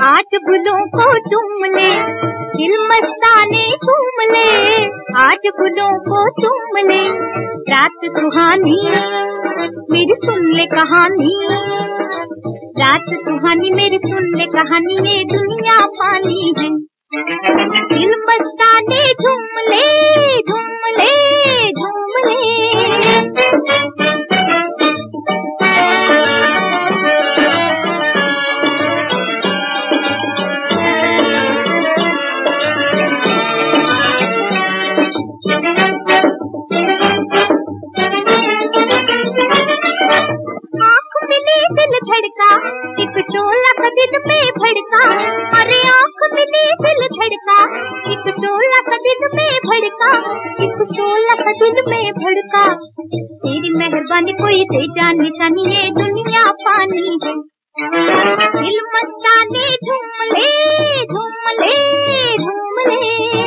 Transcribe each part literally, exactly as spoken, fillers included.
आज गुलों को चूम ले, दिल मस्ताने झूम ले। आज गुलों को चूम ले, रात सुहानी मेरी सुन ले कहानी। रात सुहानी मेरी सुन ले कहानी, ये दुनिया पानी है। दिल मस्ताने झूम ले, झूम ले, झूम ले। दिल धड़का एक शोला का दिल में भड़का, अरे आँख मिली दिल धड़का एक शोला का दिल में भड़का, एक शोला का दिल में भड़का। तेरी मेहरबानी कोई दे जान निशानी, ये दुनिया पानी है। दिल मस्ताने झूम ले, झूम ले, झूम ले।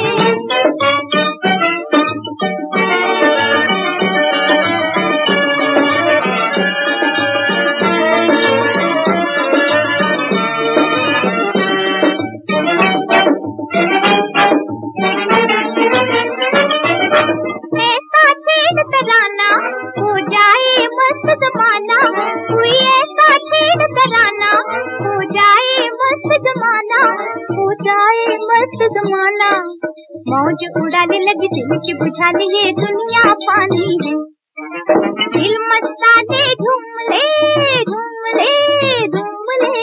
मौज उड़ाने लगी दिल की बुझा ली, ये दुनिया पानी है। दिल मस्ताने झूम ले, झूम ले, झूम ले।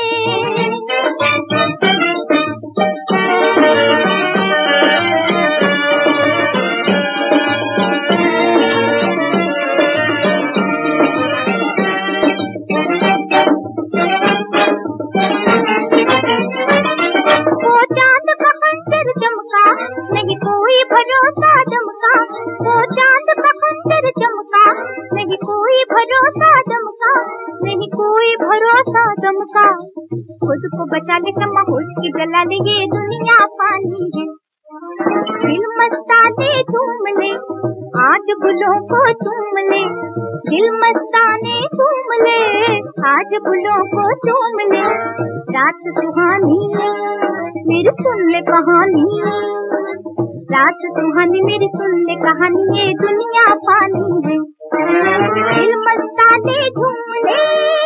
वो चांद का अंदर चमका, नहीं कोई भरोसा चमका। वो चांद का अंदर चमका, नहीं कोई भरोसा चमका, नहीं कोई भरोसा चमका। खुद को बचा ले क्षमा होश की जला ले, ये दुनिया पानी है। दिल मस्ताने झूम ले, आज गुलों को चूम ले। दिल मस्ताने झूम ले, आज गुलों को चूम ले। रात सुहानी मेरी सुन ले कहानी, रात सुहानी मेरी सुन ले कहानी, ये दुनिया पानी है। दिल मस्ताने झूम ले।